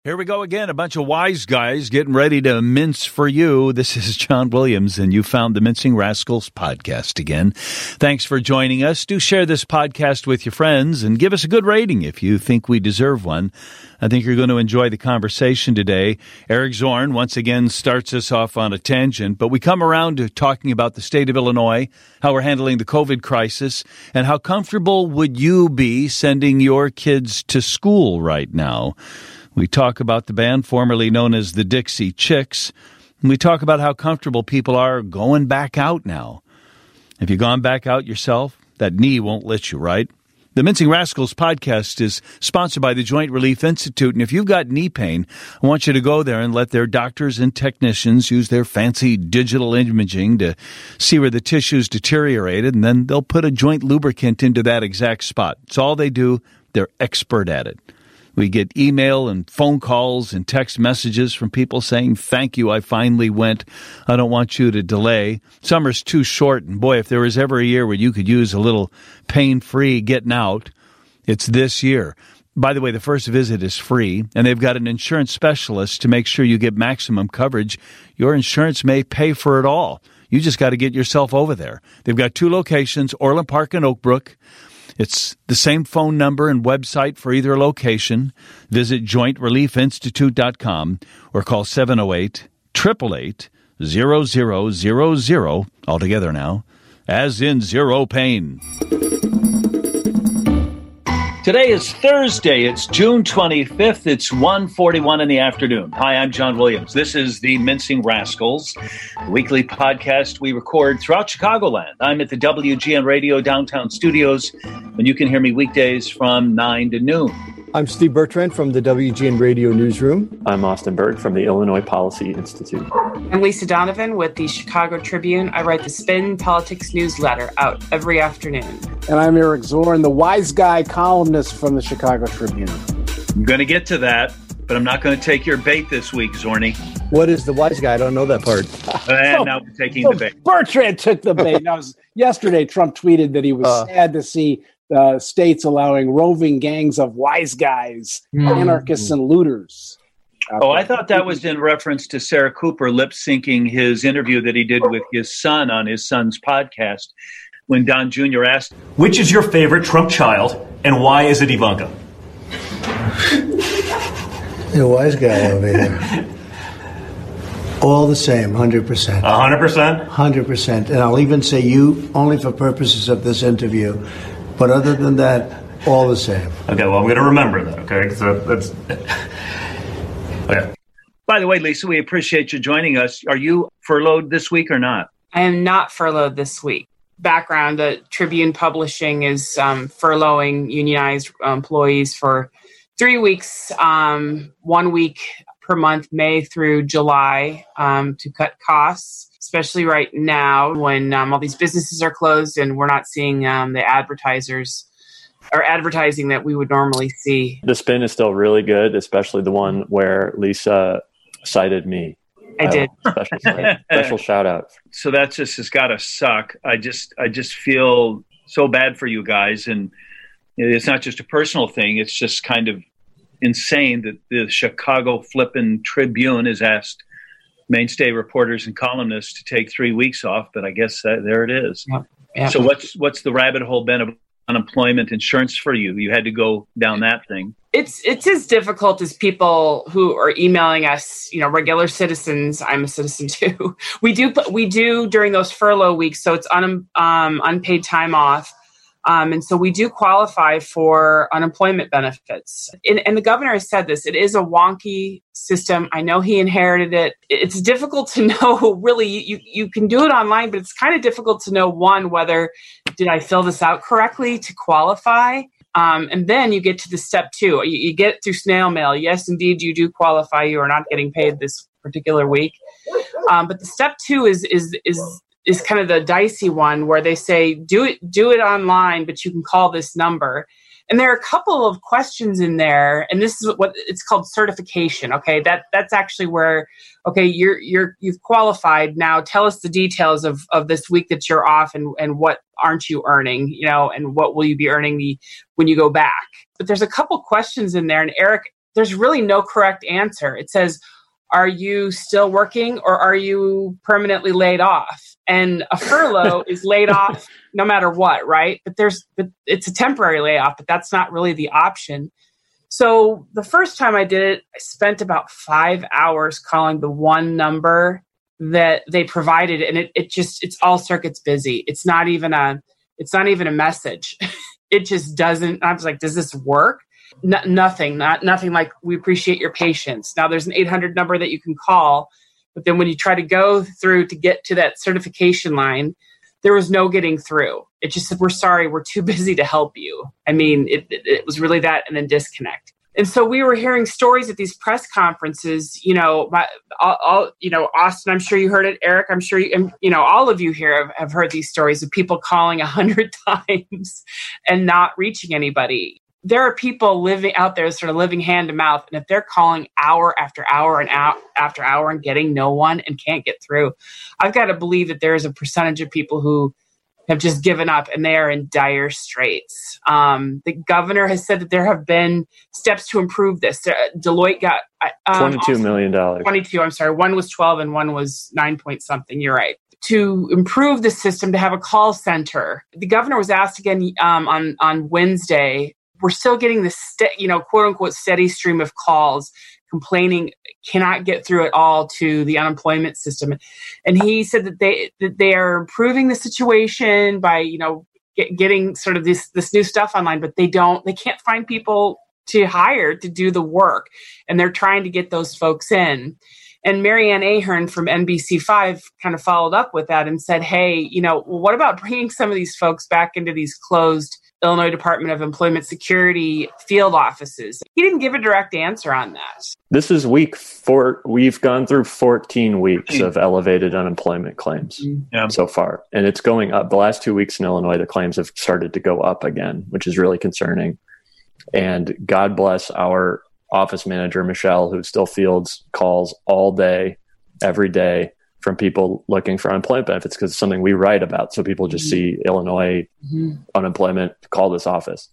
Here we go again, a bunch of wise guys getting ready to mince for you. This is John Williams, and you found the Mincing Rascals podcast again. Thanks for joining us. Do share this podcast with your friends and give us a good rating if you think we deserve one. I think you're going to enjoy the conversation today. Eric Zorn once again starts us off on a tangent, but we come around to talking about the state of Illinois, how we're handling the COVID crisis, and how comfortable would you be sending your kids to school right now? We talk about the band formerly known as the Dixie Chicks, and we talk about how comfortable people are going back out now. Have you gone back out yourself? That knee won't let you, right? The Mincing Rascals podcast is sponsored by the Joint Relief Institute, and if you've got knee pain, I want you to go there and let their doctors and technicians use their fancy digital imaging to see where the tissue's deteriorated, and then they'll put a joint lubricant into that exact spot. It's all they do. They're expert at it. We get email and phone calls and text messages from people saying, thank you, I finally went. I don't want you to delay. Summer's too short, and boy, if there was ever a year where you could use a little pain-free getting out, it's this year. By the way, the first visit is free, and they've got an insurance specialist to make sure you get maximum coverage. Your insurance may pay for it all. You just got to get yourself over there. They've got 2 locations, Orland Park and Oak Brook. It's the same phone number and website for either location. Visit jointreliefinstitute.com or call 708-888-0000, altogether now, as in zero pain. Today is Thursday. It's June 25th. It's 1:41 in the afternoon. Hi, I'm John Williams. This is the Mincing Rascals, a weekly podcast we record throughout Chicagoland. I'm at the WGN Radio downtown studios, and you can hear me weekdays from 9 to noon. I'm Steve Bertrand from the WGN Radio Newsroom. I'm Austin Berg from the Illinois Policy Institute. I'm Lisa Donovan with the Chicago Tribune. I write the Spin Politics newsletter out every afternoon. And I'm Eric Zorn, the wise guy columnist from the Chicago Tribune. I'm going to get to that, but I'm not going to take your bait this week, Zorny. What is the wise guy? I don't know that part. And now we're taking the bait. Bertrand took the bait. Yesterday, Trump tweeted that he was sad to see states allowing roving gangs of wise guys, anarchists, and looters. I thought that was in reference to Sarah Cooper lip-syncing his interview that he did with his son on his son's podcast when Don Jr. asked, which is your favorite Trump child, and why is it Ivanka? The wise guy over here. All the same, 100%. 100%? 100%. And I'll even say you only for purposes of this interview. But other than that, all the same. Okay, well, I'm going to remember that, okay? So that's... Okay. By the way, Lisa, we appreciate you joining us. Are you furloughed this week or not? I am not furloughed this week. Background, the Tribune Publishing is furloughing unionized employees for 3 weeks, 1 week per month, May through July, to cut costs, especially right now when all these businesses are closed and we're not seeing the advertisers or advertising that we would normally see. The Spin is still really good, especially the one where Lisa cited me. I did. Special shout out. So that just has got to suck. I just feel so bad for you guys. And it's not just a personal thing. It's just kind of insane that the Chicago flippin' Tribune has asked mainstay reporters and columnists to take 3 weeks off. But I guess there it is. Yeah. So what's the rabbit hole been of unemployment insurance for you? You had to go down that thing. It's as difficult as people who are emailing us, regular citizens. I'm a citizen too. We do during those furlough weeks. So it's unpaid time off. And so we do qualify for unemployment benefits. And the governor has said this, it is a wonky system. I know he inherited it. It's difficult to know, really, you can do it online, but it's kind of difficult to know, one, whether did I fill this out correctly to qualify? And then you get to the step 2. You get through snail mail. Yes, indeed, you do qualify. You are not getting paid this particular week. But the step 2 is kind of the dicey one where they say, do it online, but you can call this number. And there are a couple of questions in there, and this is what it's called certification. Okay, that's actually where, okay, you've qualified. Now tell us the details of this week that you're off, and what aren't you earning, and what will you be earning when you go back. But there's a couple questions in there, and Eric there's really no correct answer. It says, are you still working or are you permanently laid off? And a furlough is laid off no matter what, right? But it's a temporary layoff, but that's not really the option. So the first time I did it, I spent about 5 hours calling the one number that they provided, and it's all circuits busy. It's not even a message. It just doesn't. I was like, does this work? Nothing like, we appreciate your patience. Now there's an 800 number that you can call, but then when you try to go through to get to that certification line, there was no getting through. It just said, we're sorry, we're too busy to help you. I mean, it was really that, and then disconnect. And so we were hearing stories at these press conferences, Austin, I'm sure you heard it. Eric, I'm sure all of you here have heard these stories of people calling 100 times and not reaching anybody. There are people living out there, sort of living hand to mouth. And if they're calling hour after hour and after hour and getting no one and can't get through, I've got to believe that there is a percentage of people who have just given up and they are in dire straits. The governor has said that there have been steps to improve this. Deloitte got $22 million. 22, I'm sorry. One was 12 and one was 9 point something. You're right. To improve the system, to have a call center. The governor was asked again on Wednesday. We're still getting this, quote unquote, steady stream of calls complaining cannot get through at all to the unemployment system. And he said that they are improving the situation by, getting sort of this new stuff online, but they can't find people to hire to do the work. And they're trying to get those folks in. And Marianne Ahern from NBC5 kind of followed up with that and said, hey, what about bringing some of these folks back into these closed Illinois Department of Employment Security field offices? He didn't give a direct answer on that. This is week 4. We've gone through 14 weeks of elevated unemployment claims so far, and it's going up. The last 2 weeks in Illinois, the claims have started to go up again, which is really concerning. And God bless our office manager, Michelle, who still fields calls all day, every day, from people looking for unemployment benefits, because it's something we write about. So people just see Illinois unemployment, call this office.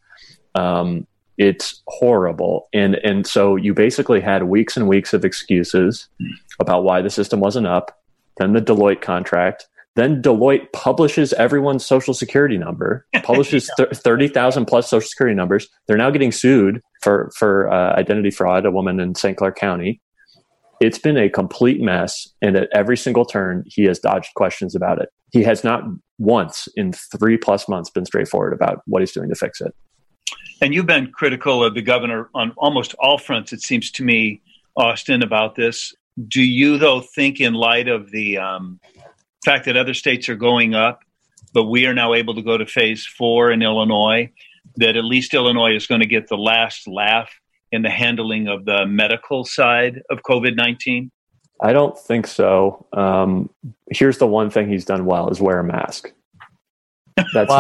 It's horrible. And so you basically had weeks and weeks of excuses about why the system wasn't up. Then the Deloitte contract. Then Deloitte publishes everyone's social security number, publishes 30,000 plus social security numbers. They're now getting sued for identity fraud, a woman in St. Clair County. It's been a complete mess, and at every single turn, he has dodged questions about it. He has not once in 3+ months been straightforward about what he's doing to fix it. And you've been critical of the governor on almost all fronts, it seems to me, Austin, about this. Do you, though, think in light of the fact that other states are going up, but we are now able to go to phase 4 in Illinois, that at least Illinois is going to get the last laugh in the handling of the medical side of COVID-19? I don't think so. Here's the one thing he's done well is wear a mask. That's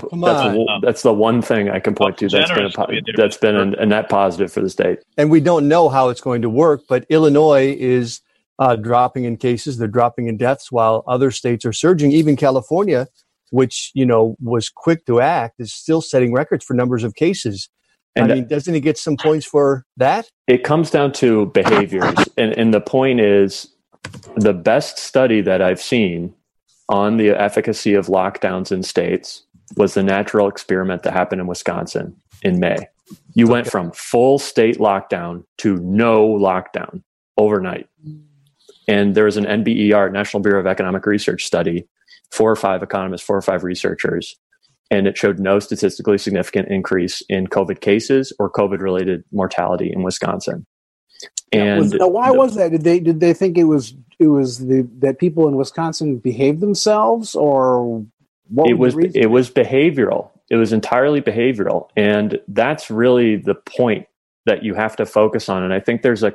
that's the one thing I can point to that's been a net positive for the state. And we don't know how it's going to work, but Illinois is dropping in cases. They're dropping in deaths while other states are surging. Even California, which, was quick to act, is still setting records for numbers of cases. And doesn't he get some points for that? It comes down to behaviors. and the point is, the best study that I've seen on the efficacy of lockdowns in states was the natural experiment that happened in Wisconsin in May. You went from full state lockdown to no lockdown overnight. And there was an NBER, National Bureau of Economic Research study, 4 or 5 economists, 4 or 5 researchers, and it showed no statistically significant increase in COVID cases or COVID-related mortality in Wisconsin. And why was that? Did they think it was that people in Wisconsin behaved themselves, or what was the reason? It was behavioral. It was entirely behavioral, and that's really the point that you have to focus on. And I think there's a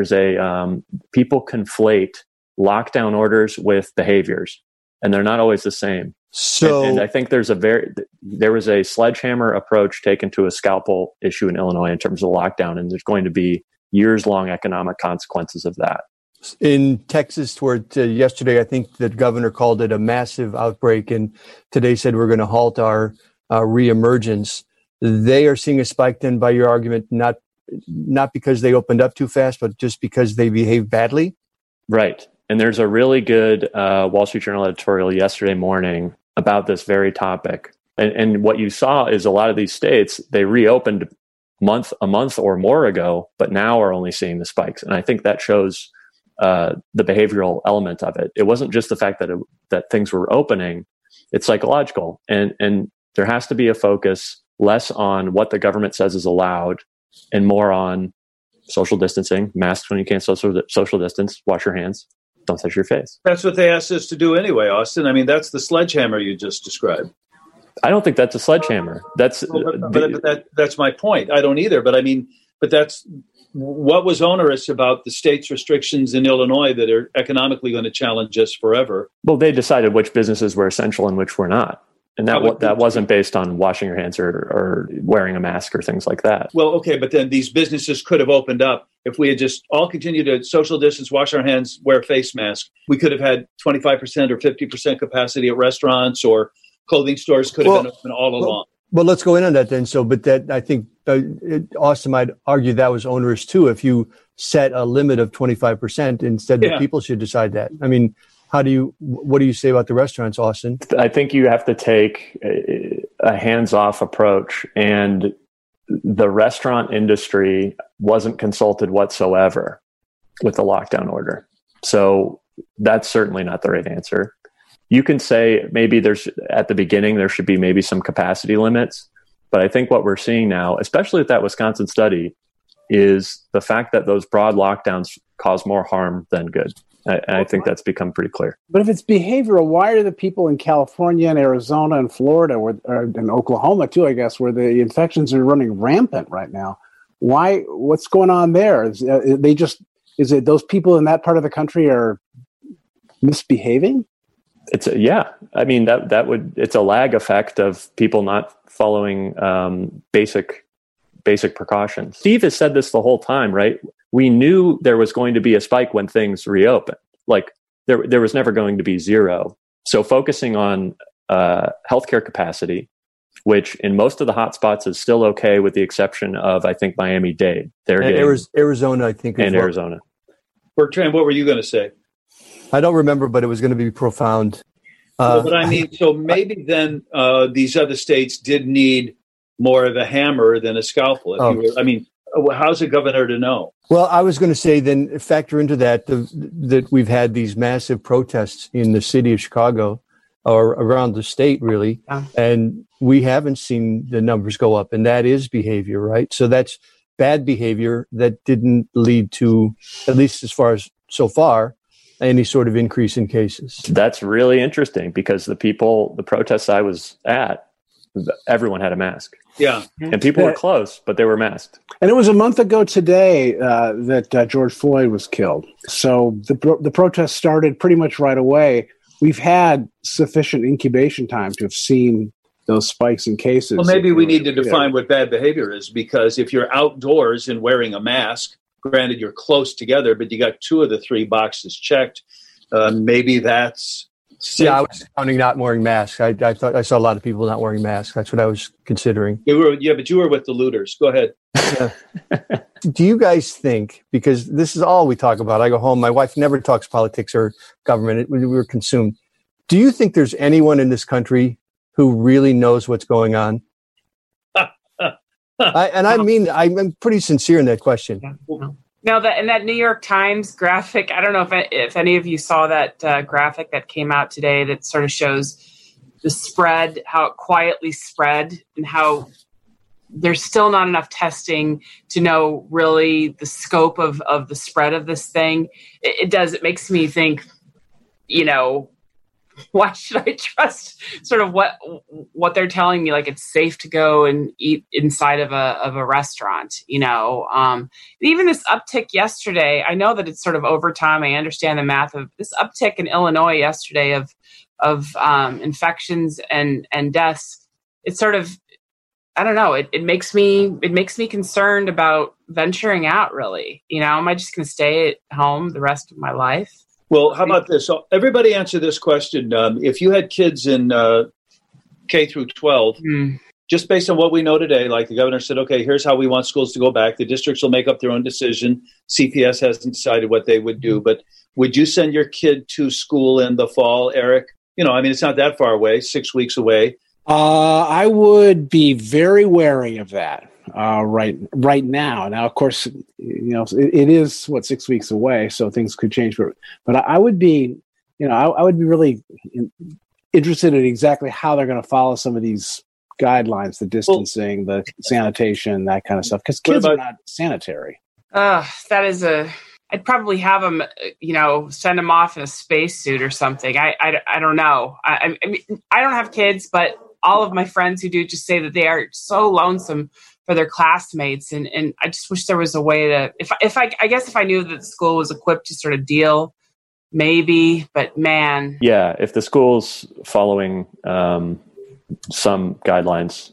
people conflate lockdown orders with behaviors, and they're not always the same. So, and I think there was a sledgehammer approach taken to a scalpel issue in Illinois in terms of lockdown, and there's going to be years-long economic consequences of that. In Texas, toward yesterday, I think the governor called it a massive outbreak, and today said we're going to halt our reemergence. They are seeing a spike then, by your argument, not not because they opened up too fast, but just because they behaved badly? Right. And there's a really good Wall Street Journal editorial yesterday morning about this very topic. And what you saw is a lot of these states, they reopened a month or more ago, but now are only seeing the spikes. And I think that shows the behavioral element of it. It wasn't just the fact that things were opening, it's psychological. And there has to be a focus less on what the government says is allowed and more on social distancing, masks when you can't social distance, wash your hands, don't touch your face. That's what they asked us to do anyway, Austin. I mean, that's the sledgehammer you just described. I don't think that's a sledgehammer. That's my point. I don't either. But that's what was onerous about the state's restrictions in Illinois that are economically going to challenge us forever. Well, they decided which businesses were essential and which were not. And that wasn't based on washing your hands or wearing a mask or things like that. Well, okay, but then these businesses could have opened up. If we had just all continued to social distance, wash our hands, wear face masks, we could have had 25% or 50% capacity at restaurants, or clothing stores could have been open all along. Well, let's go in on that then. So, but that, I think Austin might argue that was onerous too. If you set a limit of 25%, instead that people should decide that. I mean, what do you say about the restaurants, Austin? I think you have to take a hands-off approach, and the restaurant industry wasn't consulted whatsoever with the lockdown order. So that's certainly not the right answer. You can say maybe at the beginning, there should be maybe some capacity limits. But I think what we're seeing now, especially with that Wisconsin study, is the fact that those broad lockdowns cause more harm than good. I think that's become pretty clear. But if it's behavioral, why are the people in California and Arizona and Florida and Oklahoma too, I guess, where the infections are running rampant right now? Why? What's going on there? Is it those people in that part of the country are misbehaving? It's I mean, it's a lag effect of people not following basic precautions. Steve has said this the whole time, right? We knew there was going to be a spike when things reopen. Like there was never going to be zero. So focusing on healthcare capacity, which in most of the hotspots is still okay, with the exception of, I think, Miami-Dade. Arizona, I think. And Arizona. Bertrand, what were you going to say? I don't remember, but it was going to be profound. But I mean, so maybe then these other states did need more of a hammer than a scalpel. How's a governor to know? Well, I was going to say then factor into that that we've had these massive protests in the city of Chicago or around the state, really, and we haven't seen the numbers go up, and that is behavior, right? So that's bad behavior that didn't lead to, at least as far as so far, any sort of increase in cases. That's really interesting because the protests I was at, everyone had a mask. Yeah. And people were close, but they were masked. And it was a month ago today that George Floyd was killed. So the protest started pretty much right away. We've had sufficient incubation time to have seen those spikes in cases. Well, maybe we need to define what bad behavior is, because if you're outdoors and wearing a mask, granted you're close together, but you got 2 of the 3 boxes checked, maybe that's safe. Yeah, I was counting not wearing masks. I thought I saw a lot of people not wearing masks. That's what I was considering. But you were with the looters. Go ahead. Yeah. Do you guys think, because this is all we talk about, I go home, my wife never talks politics or government, we're consumed. Do you think there's anyone in this country who really knows what's going on? I'm pretty sincere in that question. No, in that New York Times graphic, I don't know if any of you saw that graphic that came out today that sort of shows the spread, how it quietly spread, and how there's still not enough testing to know really the scope of the spread of this thing. It makes me think, why should I trust sort of what they're telling me? Like, it's safe to go and eat inside of a restaurant, even this uptick yesterday. I know that it's sort of over time. I understand the math of this uptick in Illinois yesterday of infections and deaths. It's sort of, I don't know. It makes me concerned about venturing out, really. Am I just going to stay at home the rest of my life? Well, how about this? So everybody answer this question. If you had kids in K through 12, just based on what we know today, like the governor said, okay, here's how we want schools to go back. The districts will make up their own decision. CPS hasn't decided what they would do. But would you send your kid to school in the fall, Eric? It's not that far away, 6 weeks away. I would be very wary of that right now. Now, of course, it is 6 weeks away, so things could change. But I would be, I would be really interested in exactly how they're going to follow some of these guidelines, the distancing, the sanitation, that kind of stuff, because kids are not sanitary. That is I'd probably have them, send them off in a spacesuit or something. I don't know. I mean, I don't have kids, but all of my friends who do just say that they are so lonesome for their classmates. And I just wish there was a way to, I guess if I knew that the school was equipped to sort of deal, maybe, but man. Yeah. If the school's following some guidelines,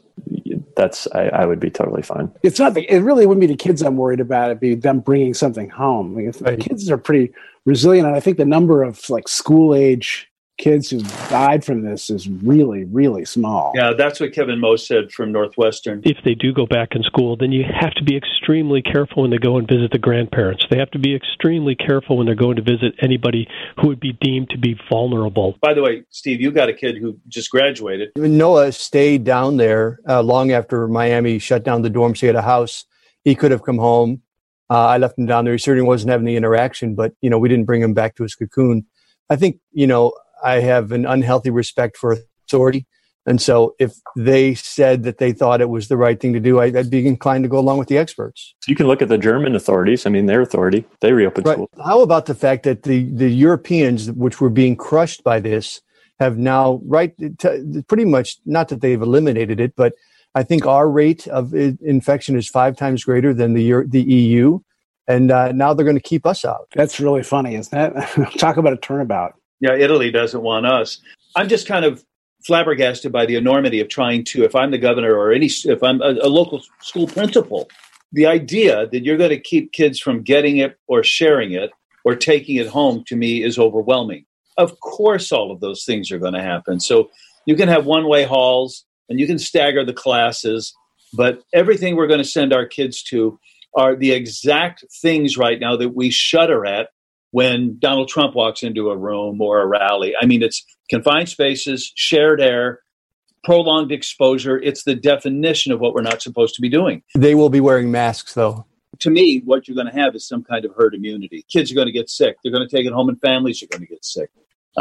I would be totally fine. It's not. It really wouldn't be the kids I'm worried about. It'd be them bringing something home. I mean, the kids are pretty resilient, and I think the number of school age kids who died from this is really, really small. Yeah, that's what Kevin Moe said from Northwestern. If they do go back in school, then you have to be extremely careful when they go and visit the grandparents. They have to be extremely careful when they're going to visit anybody who would be deemed to be vulnerable. By the way, Steve, you got a kid who just graduated. Noah stayed down there long after Miami shut down the dorms. He had a house. He could have come home. I left him down there. He certainly wasn't having the interaction, but, we didn't bring him back to his cocoon. I think, I have an unhealthy respect for authority. And so if they said that they thought it was the right thing to do, I'd be inclined to go along with the experts. You can look at the German authorities. I mean, their authority, they reopened schools. How about the fact that the Europeans, which were being crushed by this, have now, pretty much, not that they've eliminated it, but I think our rate of infection is 5 times greater than the EU. And now they're going to keep us out. That's really funny, isn't it? Talk about a turnabout. Yeah, Italy doesn't want us. I'm just kind of flabbergasted by the enormity of trying to, if I'm the governor or if I'm a local school principal, the idea that you're going to keep kids from getting it or sharing it or taking it home, to me, is overwhelming. Of course, all of those things are going to happen. So you can have one-way halls and you can stagger the classes, but everything we're going to send our kids to are the exact things right now that we shudder at when Donald Trump walks into a room or a rally. I mean, it's confined spaces, shared air, prolonged exposure. It's the definition of what we're not supposed to be doing. They will be wearing masks, though. To me, what you're going to have is some kind of herd immunity. Kids are going to get sick. They're going to take it home, and families are going to get sick.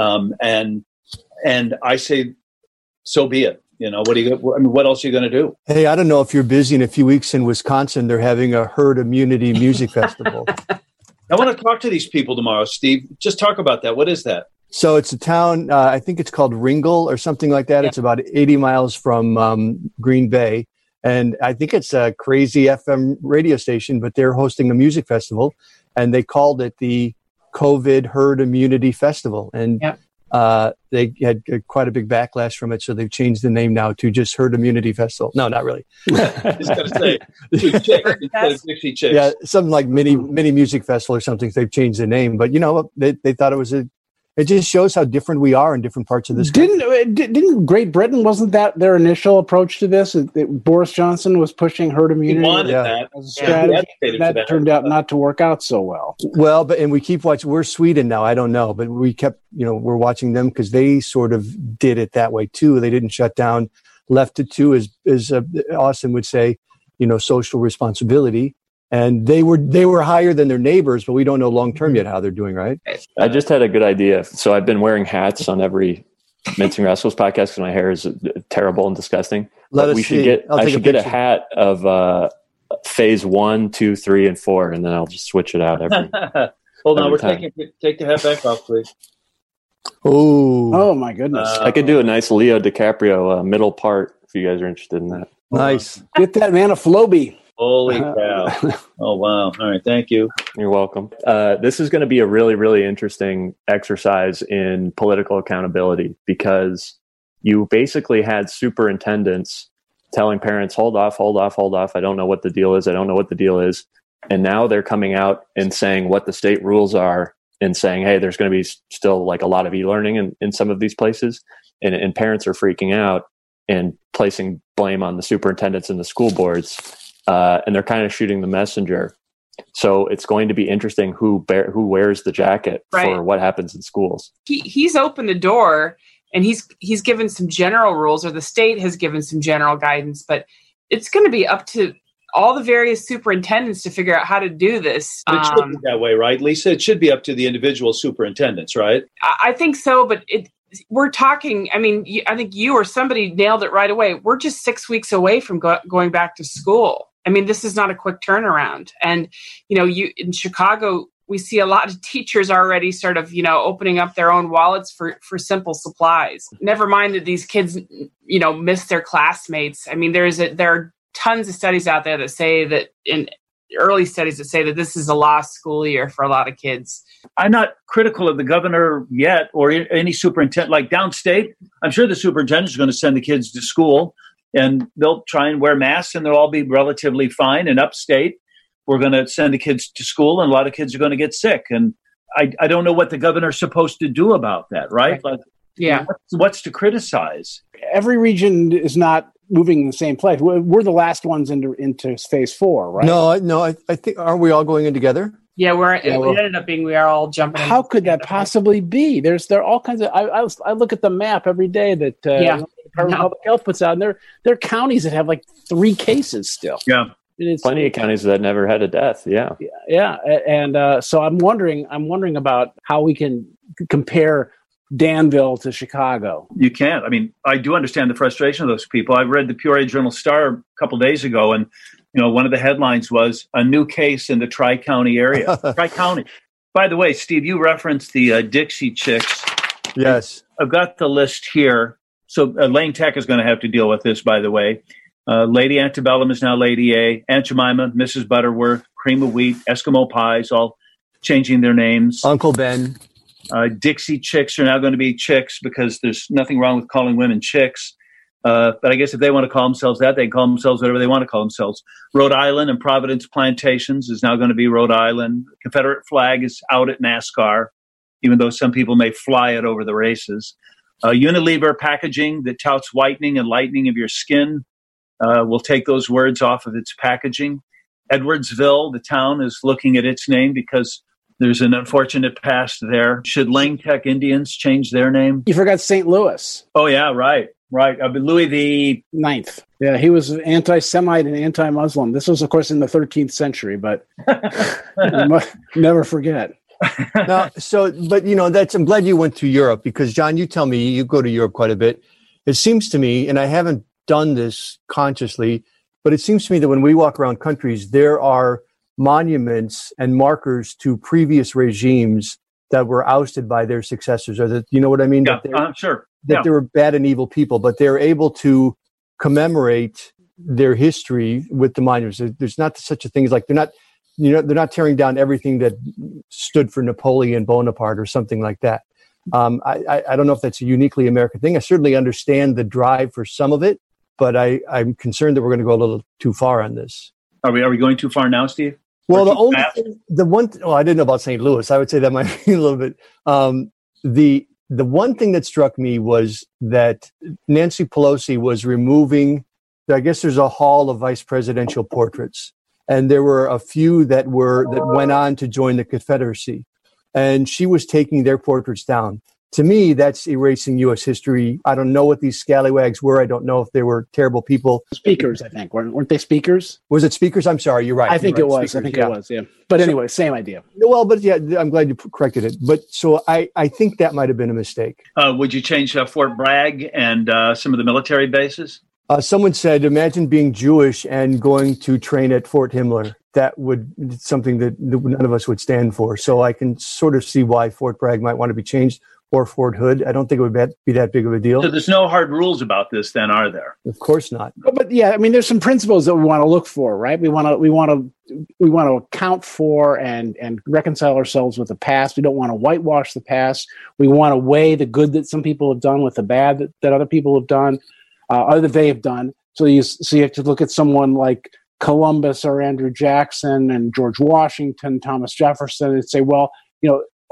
And I say, so be it. What else are you going to do? Hey, I don't know if you're busy. In a few weeks in Wisconsin, they're having a herd immunity music festival. I want to talk to these people tomorrow, Steve. Just talk about that. What is that? So it's a town, I think it's called Ringgold or something like that. Yeah. It's about 80 miles from Green Bay. And I think it's a crazy FM radio station, but they're hosting a music festival. And they called it the COVID Herd Immunity Festival. And they had quite a big backlash from it. So they've changed the name now to just Herd Immunity Festival. No, not really. I was going to say, Chicks instead of Dixie Chicks. Yeah, something like mini music festival or something. They've changed the name. But, they thought it just shows how different we are in different parts of this country. Didn't Great Britain, wasn't that their initial approach to this? Boris Johnson was pushing herd immunity. He wanted that as a strategy. That turned out not to work out so well. Well, and we keep watching. We're Sweden now. I don't know, but we kept, we're watching them because they sort of did it that way too. They didn't shut down, left it to, as Austin would say, social responsibility. And they were higher than their neighbors, but we don't know long-term yet how they're doing, right? I just had a good idea. So I've been wearing hats on every Mincing Rascals podcast because my hair is terrible and disgusting. I should get a hat of phase 1, 2, 3, and 4, and then I'll just switch it out every Hold on, take the hat back off, please. Oh my goodness. I could do a nice Leo DiCaprio middle part if you guys are interested in that. Nice. Get that man a Floby. Holy cow. Oh, wow. All right. Thank you. You're welcome. This is going to be a really, really interesting exercise in political accountability because you basically had superintendents telling parents, hold off. I don't know what the deal is. And now they're coming out and saying what the state rules are and saying, hey, there's going to be still like a lot of e-learning in some of these places. And parents are freaking out. and placing blame on the superintendents and the school boards. And they're kind of shooting the messenger. So it's going to be interesting who wears the jacket for what happens in schools. He's opened the door, and he's given some general rules, or the state has given some general guidance, but it's going to be up to all the various superintendents to figure out how to do this. It should be that way, right, Lisa? It should be up to the individual superintendents, right? I think so, but we're talking, I mean, I think you or somebody nailed it right away. We're just 6 weeks away from going back to school. I mean, this is not a quick turnaround. And, in Chicago, we see a lot of teachers already sort of, opening up their own wallets for simple supplies. Never mind that these kids, miss their classmates. I mean, there are tons of studies out there that say that early studies that say that this is a lost school year for a lot of kids. I'm not critical of the governor yet or any superintendent. Like downstate, I'm sure the superintendent is going to send the kids to school and they'll try and wear masks and they'll all be relatively fine. And upstate, we're going to send the kids to school and a lot of kids are going to get sick. And I don't know what the governor's supposed to do about that, right? Like, what's to criticize? Every region is not moving in the same place. We're the last ones into phase 4, right? No. I think, aren't we all going in together? Yeah, it ended up being we are all jumping in. How could that possibly be? There are all kinds of. I look at the map every day that the Department of Public Health puts out, and there are counties that have like 3 cases still. Yeah, plenty of counties that never had a death. Yeah. And so I'm wondering about how we can compare Danville to Chicago. You can't. I mean, I do understand the frustration of those people. I read the Peoria Journal-Star a couple days ago, and one of the headlines was a new case in the Tri-County area. Tri-County. By the way, Steve, you referenced the Dixie Chicks. Yes. I've got the list here. So Lane Tech is going to have to deal with this, by the way. Lady Antebellum is now Lady A. Aunt Jemima, Mrs. Butterworth, Cream of Wheat, Eskimo Pies, all changing their names. Uncle Ben. Dixie Chicks are now going to be Chicks because there's nothing wrong with calling women chicks. But I guess if they want to call themselves that, they can call themselves whatever they want to call themselves. Rhode Island and Providence Plantations is now going to be Rhode Island. Confederate flag is out at NASCAR, even though some people may fly it over the races. Unilever packaging that touts whitening and lightening of your skin will take those words off of its packaging. Edwardsville, the town, is looking at its name because there's an unfortunate past there. Should Lane Tech Indians change their name? You forgot St. Louis. Oh, yeah, right. Louis the Ninth. Yeah, he was anti-Semite and anti-Muslim. This was, of course, in the 13th century, but never forget. I'm glad you went to Europe because, John, you tell me you go to Europe quite a bit. It seems to me, and I haven't done this consciously, but it seems to me that when we walk around countries, there are monuments and markers to previous regimes that were ousted by their successors, or that, you know what I mean? Yeah, sure. That they were bad and evil people, but they're able to commemorate their history with the monuments. There's not such a thing as like they're not tearing down everything that stood for Napoleon Bonaparte or something like that. I don't know if that's a uniquely American thing. I certainly understand the drive for some of it, but I'm concerned that we're going to go a little too far on this. Are we going too far now, Steve? Well, I didn't know about St. Louis. I would say that might be a little bit. The one thing that struck me was that Nancy Pelosi was removing, I guess there's a hall of vice presidential portraits. And there were a few that went on to join the Confederacy. And she was taking their portraits down. To me, that's erasing U.S. history. I don't know what these scallywags were. I don't know if they were terrible people. Speakers, I think. Weren't they speakers? Was it speakers? I'm sorry. You're right. I think it was. It was, yeah. But anyway, same idea. Well, but yeah, I'm glad you corrected it. But so I think that might have been a mistake. Would you change Fort Bragg and some of the military bases? Someone said, imagine being Jewish and going to train at Fort Himmler. That would something that none of us would stand for. So I can sort of see why Fort Bragg might want to be changed, or Fort Hood. I don't think it would be that big of a deal. So there's no hard rules about this then, are there? Of course not. But yeah, I mean, there's some principles that we want to look for, right? We want to account for and reconcile ourselves with the past. We don't want to whitewash the past. We want to weigh the good that some people have done with the bad that other people have done, or that they have done. So you have to look at someone like Columbus or Andrew Jackson and George Washington, Thomas Jefferson, and say, well,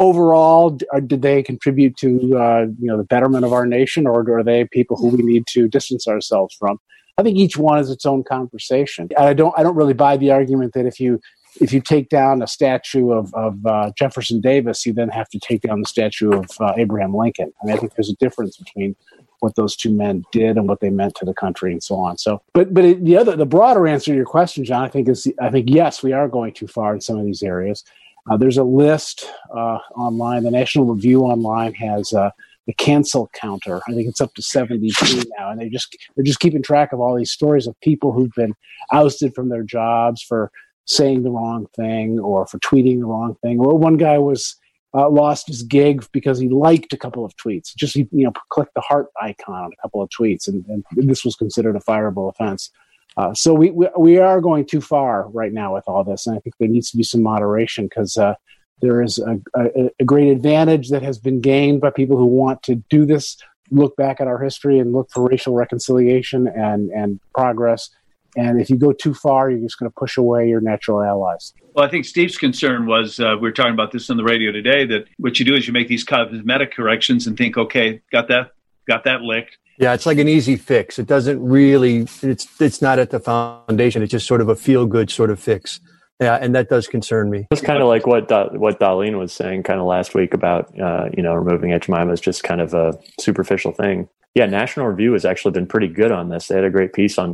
overall, did they contribute to the betterment of our nation, or are they people who we need to distance ourselves from? I think each one is its own conversation. I don't really buy the argument that if you take down a statue of Jefferson Davis, you then have to take down the statue of Abraham Lincoln. I mean, I think there's a difference between what those two men did and what they meant to the country and so on. So, but the broader answer to your question, John, I think yes, we are going too far in some of these areas. There's a list online. The National Review online has the cancel counter. I think it's up to 72 now, and they're just keeping track of all these stories of people who've been ousted from their jobs for saying the wrong thing or for tweeting the wrong thing. Well, one guy was lost his gig because he liked a couple of tweets. Just clicked the heart icon on a couple of tweets, and this was considered a fireable offense. So we are going too far right now with all this, and I think there needs to be some moderation because there is a great advantage that has been gained by people who want to do this, look back at our history and look for racial reconciliation and progress. And if you go too far, you're just going to push away your natural allies. Well, I think Steve's concern was, we were talking about this on the radio today, that what you do is you make these cosmetic corrections and think, okay, got that licked. Yeah, it's like an easy fix. It doesn't really, it's not at the foundation. It's just sort of a feel-good sort of fix. Yeah, and that does concern me. It's kind of like what Darlene was saying kind of last week about, removing Aunt Jemima is just kind of a superficial thing. Yeah, National Review has actually been pretty good on this. They had a great piece on,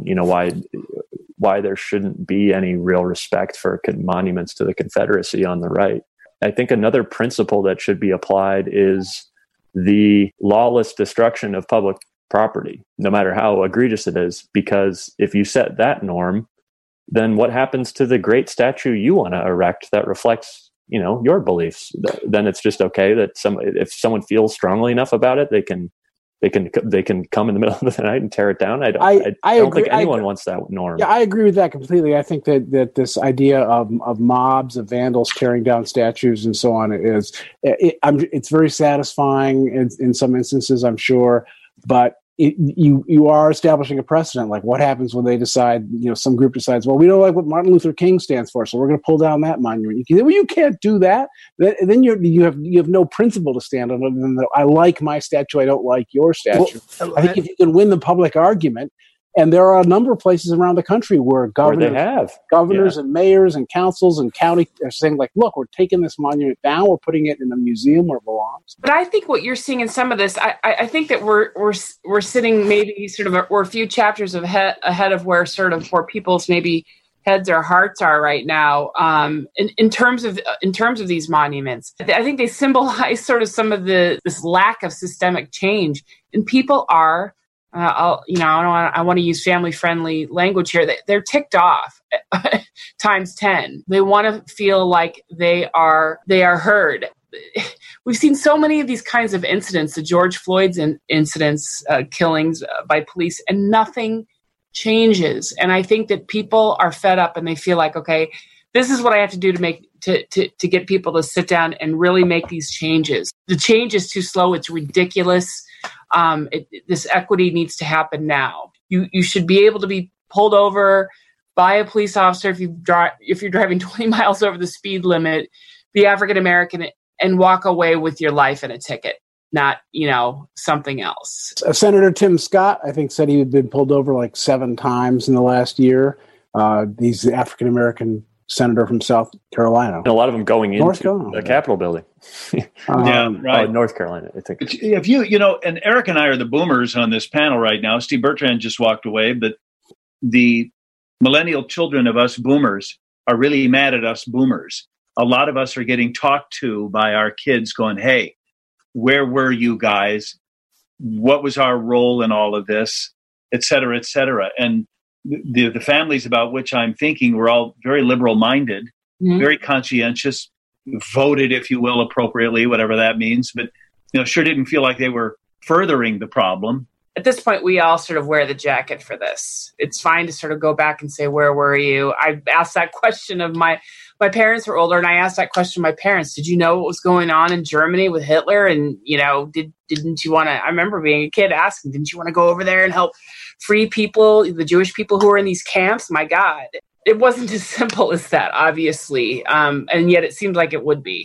why there shouldn't be any real respect for monuments to the Confederacy on the right. I think another principle that should be applied is the lawless destruction of public property, no matter how egregious it is, because if you set that norm, then what happens to the great statue you want to erect that reflects, your beliefs? Then it's just okay that if someone feels strongly enough about it, they can come in the middle of the night and tear it down. I don't think anyone wants that norm. Yeah, I agree with that completely. I think that this idea of mobs, of vandals tearing down statues and so on it's very satisfying in some instances, I'm sure, but you are establishing a precedent. Like, what happens when they decide, some group decides, well, we don't like what Martin Luther King stands for, so we're going to pull down that monument. You can't do that. Then you have no principle to stand on other than that I like my statue, I don't like your statue. Well, I think if you can win the public argument, and there are a number of places around the country where governors and mayors and councils and county are saying, like, look, we're taking this monument down, we're putting it in a museum where it belongs. But I think what you're seeing in some of this, I think that we're sitting maybe sort of we're a few chapters ahead of where people's maybe heads or hearts are right now. In terms of these monuments, I think they symbolize sort of some of this lack of systemic change, and people are. I want to use family-friendly language here. They're ticked off times 10. They want to feel like they are heard. We've seen so many of these kinds of incidents, the George Floyd's incidents, killings by police, and nothing changes. And I think that people are fed up and they feel like, okay, this is what I have to do to get people to sit down and really make these changes. The change is too slow. It's ridiculous. This equity needs to happen now. You should be able to be pulled over by a police officer if you're driving 20 miles over the speed limit, be African American, and walk away with your life and a ticket, not something else. Senator Tim Scott, I think, said he had been pulled over like 7 times in the last year. He's the African American senator from South Carolina. And a lot of them going into the Capitol building. Right. North Carolina, I think. If and Eric and I are the boomers on this panel right now. Steve Bertrand just walked away, but the millennial children of us boomers are really mad at us boomers. A lot of us are getting talked to by our kids going, hey, where were you guys? What was our role in all of this? Et cetera, et cetera. And the families about which I'm thinking were all very liberal-minded, very conscientious, voted, if you will, appropriately, whatever that means, but sure didn't feel like they were furthering the problem. At this point, we all sort of wear the jacket for this. It's fine to sort of go back and say, where were you? I asked that question of my parents were older, and I asked that question of my parents. Did you know what was going on in Germany with Hitler? And, didn't you want to, I remember being a kid asking, didn't you want to go over there and help free people, the Jewish people who were in these camps? My God, it wasn't as simple as that, obviously. And yet it seemed like it would be.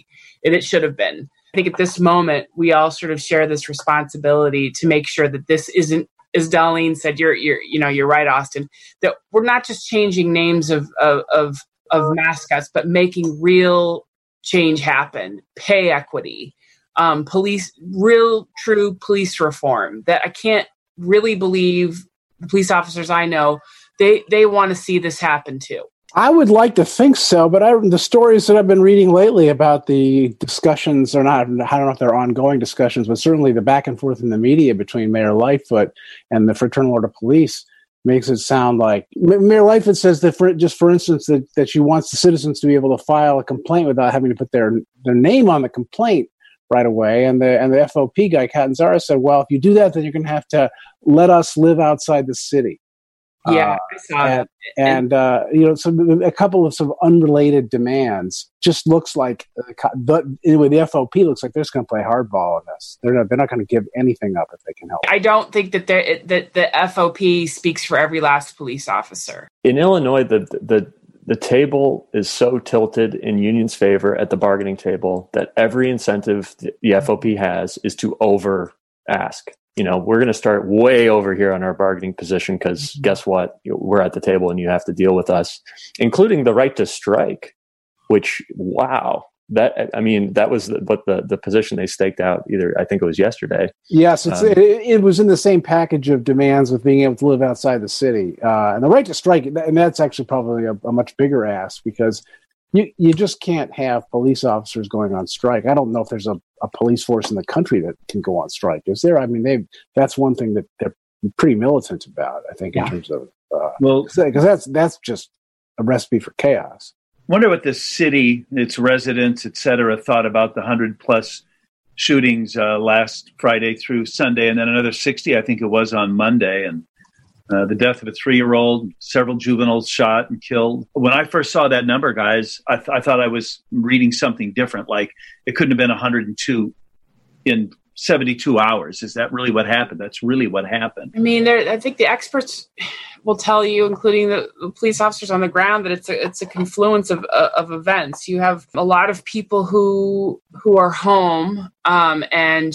it should have been. I think at this moment, we all sort of share this responsibility to make sure that this isn't, as Darlene said, you're right, Austin, that we're not just changing names of mascots, but making real change happen, pay equity, real true police reform. That I can't really believe the police officers I know, they want to see this happen too. I would like to think so, but the stories that I've been reading lately about the discussions are not, I don't know if they're ongoing discussions, but certainly the back and forth in the media between Mayor Lightfoot and the Fraternal Order of Police makes it sound like Mayor Lightfoot says that, for instance, that she wants the citizens to be able to file a complaint without having to put their name on the complaint right away. And the FOP guy, Catanzara, said, well, if you do that, then you're going to have to let us live outside the city. Yeah, I saw that. And a couple of sort of unrelated demands just looks like the FOP looks like they're just going to play hardball on this. They're not going to give anything up if they can help. I don't think that the FOP speaks for every last police officer. In Illinois, the table is so tilted in union's favor at the bargaining table that every incentive the FOP has is to over ask. We're going to start way over here on our bargaining position because guess what? We're at the table and you have to deal with us, including the right to strike, which, wow. That was what the position they staked out I think it was yesterday. Yes, it was in the same package of demands with being able to live outside the city. And the right to strike, and that's actually probably a much bigger ask because you just can't have police officers going on strike. I don't know if there's a police force in the country that can go on strike. Is there? I mean, that's one thing that they're pretty militant about, I think, in terms of because that's just a recipe for chaos. Wonder what the city, its residents, et cetera, thought about the 100+ shootings last Friday through Sunday, and then another 60, I think it was, on Monday, and the death of a 3-year-old, several juveniles shot and killed. When I first saw that number, guys, I thought I was reading something different, like it couldn't have been 102 in 72 hours. Is that really what happened? That's really what happened. I mean, I think the experts will tell you, including the police officers on the ground, that it's a confluence of events. You have a lot of people who are home, and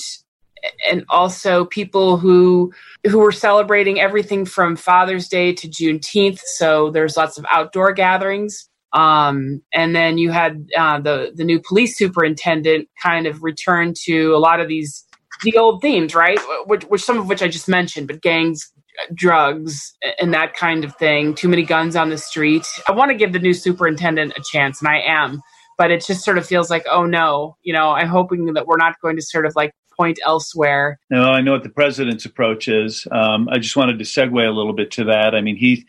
also people who were celebrating everything from Father's Day to Juneteenth. So there's lots of outdoor gatherings. And then you had the new police superintendent kind of return to a lot of the old themes, right? Which some of which I just mentioned, but gangs, drugs, and that kind of thing. Too many guns on the street. I want to give the new superintendent a chance, and I am. But it just sort of feels like, oh no, I'm hoping that we're not going to sort of like point elsewhere. No, I know what the president's approach is. I just wanted to segue a little bit to that. I mean,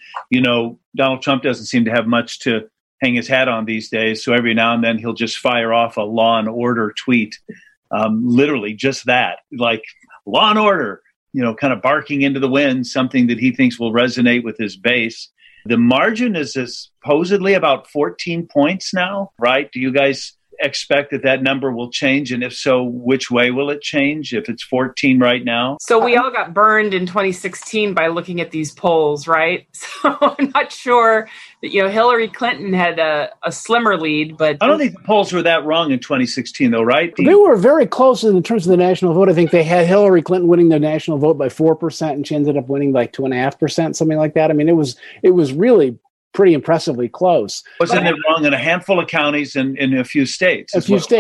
Donald Trump doesn't seem to have much to hang his hat on these days. So every now and then he'll just fire off a law and order tweet. Literally just that, like law and order, kind of barking into the wind, something that he thinks will resonate with his base. The margin is supposedly about 14 points now, right? Do you guys expect that number will change? And if so, which way will it change if it's 14 right now? So we all got burned in 2016 by looking at these polls, right? So I'm not sure that, Hillary Clinton had a slimmer lead, but I don't think the polls were that wrong in 2016 though, right? They were very close in terms of the national vote. I think they had Hillary Clinton winning the national vote by 4% and she ended up winning like 2.5%, something like that. I mean, it was really pretty impressively close. Wasn't it wrong in a handful of counties and in a few states?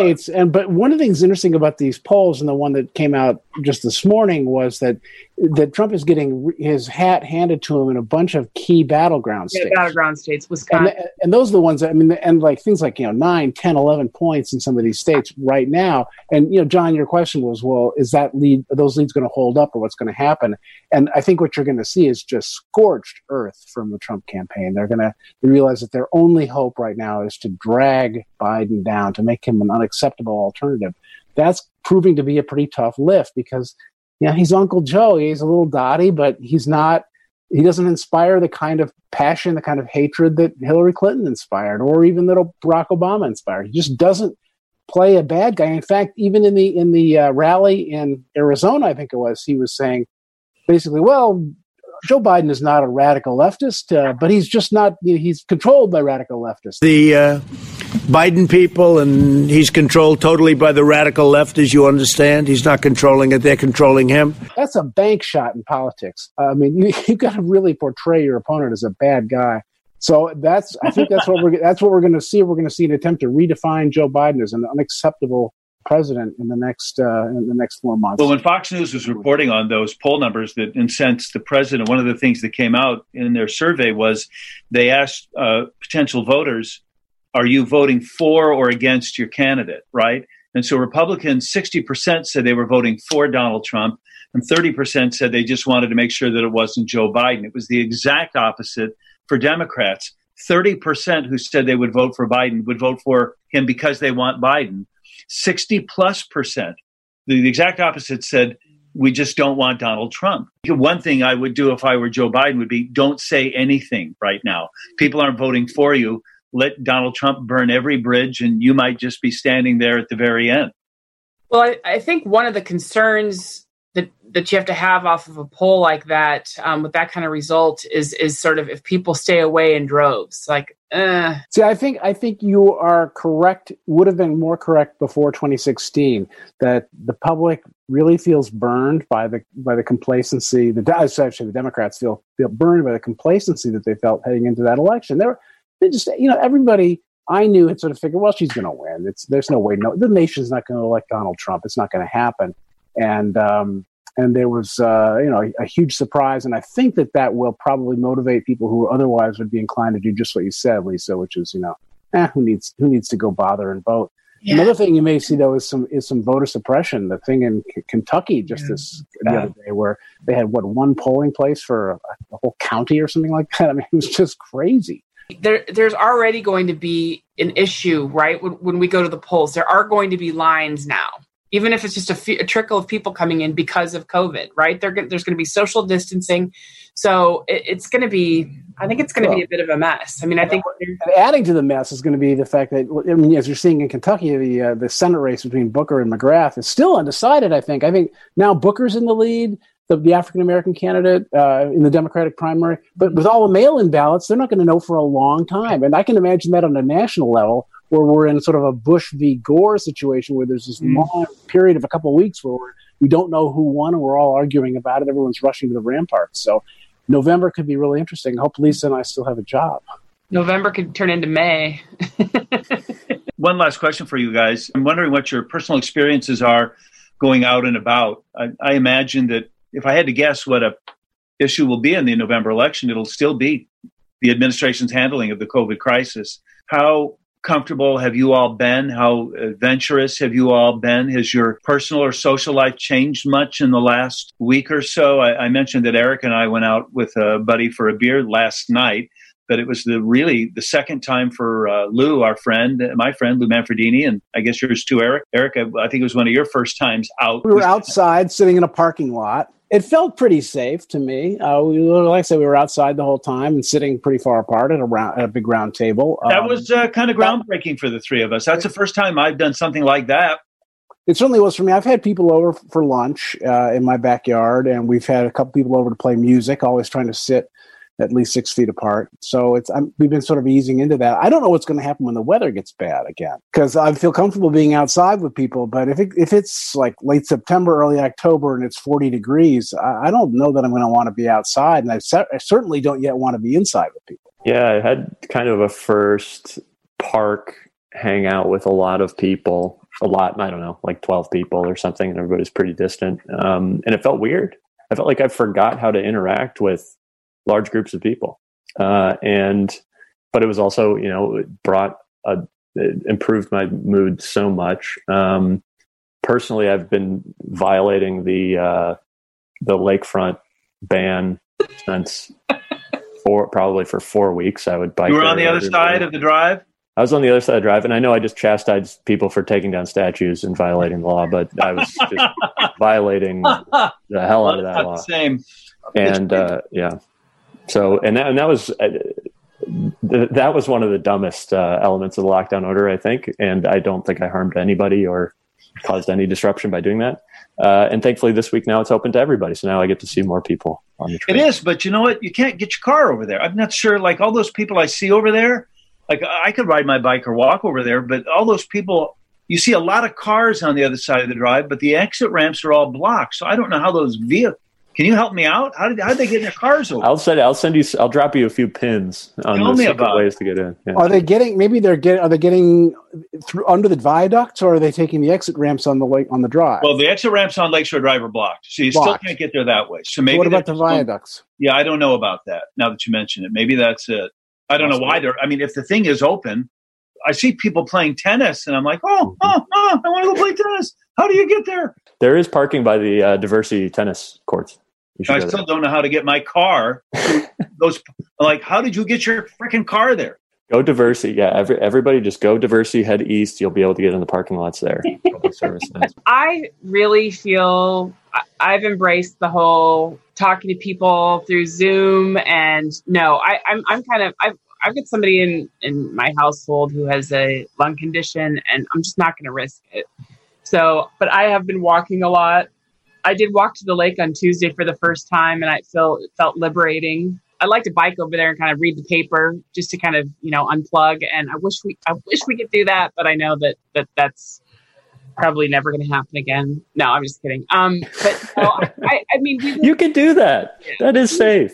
But one of the things interesting about these polls, and the one that came out just this morning, was that Trump is getting his hat handed to him in a bunch of key battleground states. Battleground states, Wisconsin. And those are the ones that, and like things like, 9, 10, 11 points in some of these states right now. And, John, your question was, well, are those leads going to hold up or what's going to happen? And I think what you're going to see is just scorched earth from the Trump campaign. They're going to realize that their only hope right now is to drag Biden down, to make him an unacceptable alternative. That's proving to be a pretty tough lift because, he's Uncle Joe. He's a little dotty, but he doesn't inspire the kind of passion, the kind of hatred that Hillary Clinton inspired, or even that Barack Obama inspired. He just doesn't play a bad guy. In fact, even in the rally in Arizona, I think it was, he was saying basically, well, Joe Biden is not a radical leftist, but he's just not, he's controlled by radical leftists. The Biden people, and he's controlled totally by the radical left, as you understand. He's not controlling it. They're controlling him. That's a bank shot in politics. I mean, you've got to really portray your opponent as a bad guy. So I think that's what we're going to see. We're going to see an attempt to redefine Joe Biden as an unacceptable president in the next 4 months. Well, when Fox News was reporting on those poll numbers that incensed the president, one of the things that came out in their survey was they asked potential voters, are you voting for or against your candidate, right? And so Republicans, 60% said they were voting for Donald Trump, and 30% said they just wanted to make sure that it wasn't Joe Biden. It was the exact opposite for Democrats. 30% who said they would vote for Biden would vote for him because they want Biden. 60+%, the exact opposite, said, we just don't want Donald Trump. One thing I would do if I were Joe Biden would be, don't say anything right now. People aren't voting for you. Let Donald Trump burn every bridge, and you might just be standing there at the very end. Well, I think one of the concerns that you have to have off of a poll like that, with that kind of result, is sort of if people stay away in droves. Like, See, I think you are correct. Would have been more correct before 2016 that the public really feels burned by the complacency. The Democrats feel burned by the complacency that they felt heading into that election. They just, everybody I knew had sort of figured, well, she's going to win. There's no way. No, the nation's not going to elect Donald Trump. It's not going to happen. And there was, a huge surprise. And I think that will probably motivate people who otherwise would be inclined to do just what you said, Lisa, which is, who needs to go bother and vote. Yeah. Another thing you may see, though, is some voter suppression. The thing in Kentucky the other day where they had, one polling place for a whole county or something like that. I mean, it was just crazy. There's already going to be an issue, right? When we go to the polls, there are going to be lines now. Even if it's just a trickle of people coming in because of COVID, right? There's going to be social distancing. So it's going to be, I think it's going to be a bit of a mess. I mean, I think adding to the mess is going to be the fact that, as you're seeing in Kentucky, the Senate race between Booker and McGrath is still undecided, I think. I think now Booker's in the lead, the African-American candidate in the Democratic primary. But with all the mail-in ballots, they're not going to know for a long time. And I can imagine that on a national level, where we're in sort of a Bush v. Gore situation where there's this long period of a couple of weeks where we don't know who won and we're all arguing about it. Everyone's rushing to the ramparts. So November could be really interesting. I hope Lisa and I still have a job. November could turn into May. One last question for you guys. I'm wondering what your personal experiences are going out and about. I imagine that if I had to guess what a issue will be in the November election, it'll still be the administration's handling of the COVID crisis. How comfortable have you all been? How adventurous have you all been? Has your personal or social life changed much in the last week or so? I mentioned that Eric and I went out with a buddy for a beer last night, but it was the second time for Lou, my friend, Lou Manfredini, and I guess yours too, Eric. Eric, I think it was one of your first times out. We were outside sitting in a parking lot. It felt pretty safe to me. Like I said, we were outside the whole time and sitting pretty far apart at a big round table. That was kind of groundbreaking for the three of us. That's the first time I've done something like that. It certainly was for me. I've had people over for lunch in my backyard, and we've had a couple people over to play music, always trying to sit at least 6 feet apart. So we've been sort of easing into that. I don't know what's going to happen when the weather gets bad again, because I feel comfortable being outside with people. But if it's like late September, early October, and it's 40 degrees, I don't know that I'm going to want to be outside. And I certainly don't yet want to be inside with people. Yeah, I had kind of a first park hangout with a lot of people. I don't know, like 12 people or something, and everybody's pretty distant. And it felt weird. I felt like I forgot how to interact with large groups of people. But it was also, it improved my mood so much. Personally, I've been violating the lakefront ban since probably for 4 weeks. I would bike. You were on the other side of the drive? I was on the other side of the drive, and I know I just chastised people for taking down statues and violating the law, but I was just violating the hell out of that law. Same. And yeah. So, and that was one of the dumbest elements of the lockdown order, I think. And I don't think I harmed anybody or caused any disruption by doing that. And thankfully this week now it's open to everybody. So now I get to see more people on the train. It is, but you know what? You can't get your car over there. I'm not sure, like all those people I see over there, like I could ride my bike or walk over there, but all those people, you see a lot of cars on the other side of the drive, but the exit ramps are all blocked. So I don't know how those vehicles. Can you help me out? How did they get in their cars over? I'll drop you a few pins on the secret ways to get in. Yeah. Are they getting through under the viaducts, or are they taking the exit ramps on the drive? Well, the exit ramps on Lakeshore Drive are blocked, so you still can't get there that way. So maybe what about the viaducts? Yeah, I don't know about that. Now that you mention it, maybe that's it. I don't know why they're. I mean, if the thing is open, I see people playing tennis, and I'm like, I want to go play tennis. How do you get there? There is parking by the Diversity tennis courts. I still don't know how to get my car. How did you get your freaking car there? Go Diversity. Yeah, everybody just go Diversity, head east. You'll be able to get in the parking lots there. Public service. I really feel I've embraced the whole talking to people through Zoom, and I've got somebody in my household who has a lung condition, and I'm just not going to risk it. So, but I have been walking a lot. I did walk to the lake on Tuesday for the first time, and it felt liberating. I like to bike over there and kind of read the paper just to kind of, unplug. And I wish we could do that, but I know that's probably never going to happen again. No, I'm just kidding. But I mean, you can do that. Yeah. That is safe.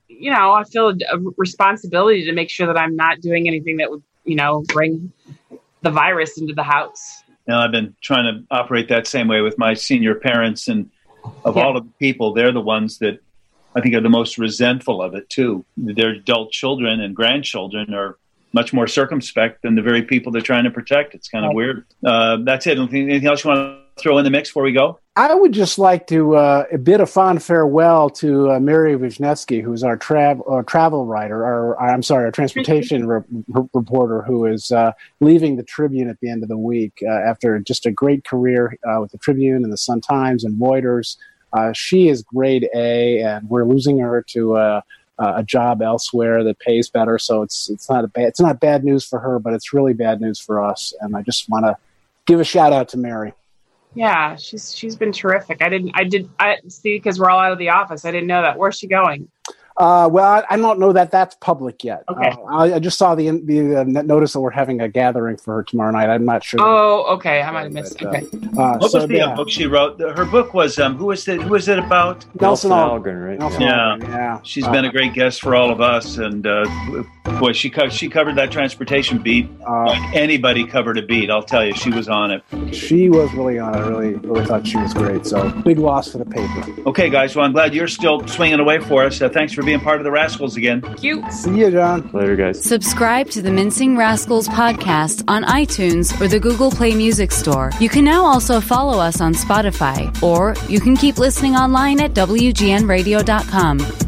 I feel a responsibility to make sure that I'm not doing anything that would, bring the virus into the house. I've been trying to operate that same way with my senior parents, and of all of the people, they're the ones that I think are the most resentful of it too. Their adult children and grandchildren are much more circumspect than the very people they're trying to protect. It's kind of weird. That's it. Anything else you want to throw in the mix before we go? I would just like to bid a fond farewell to Mary Wisniewski, who's our travel writer, our transportation reporter, who is leaving the Tribune at the end of the week after just a great career with the Tribune and the Sun-Times and Reuters. She is grade A, and we're losing her to a job elsewhere that pays better. So it's not bad news for her, but it's really bad news for us. And I just want to give a shout out to Mary. Yeah, she's been terrific. I see, because we're all out of the office. I didn't know that. Where's she going? Well, I don't know that that's public yet. Okay. I just saw the notice that we're having a gathering for her tomorrow night. I'm not sure. Oh, okay. I might have missed it. Okay. What was the book she wrote? Her book was, who was it about? Nelson Algren, right? Nelson Algren, yeah. She's been a great guest for all of us. And boy, she covered that transportation beat like anybody covered a beat. I'll tell you, she was on it. She was really on it. I really thought she was great. So big loss for the paper. Okay, guys. Well, I'm glad you're still swinging away for us. Thanks for being part of the Rascals again. Thank you. See you, John. Later, guys. Subscribe to the Mincing Rascals podcast on iTunes or the Google Play Music Store. You can now also follow us on Spotify, or you can keep listening online at WGNradio.com.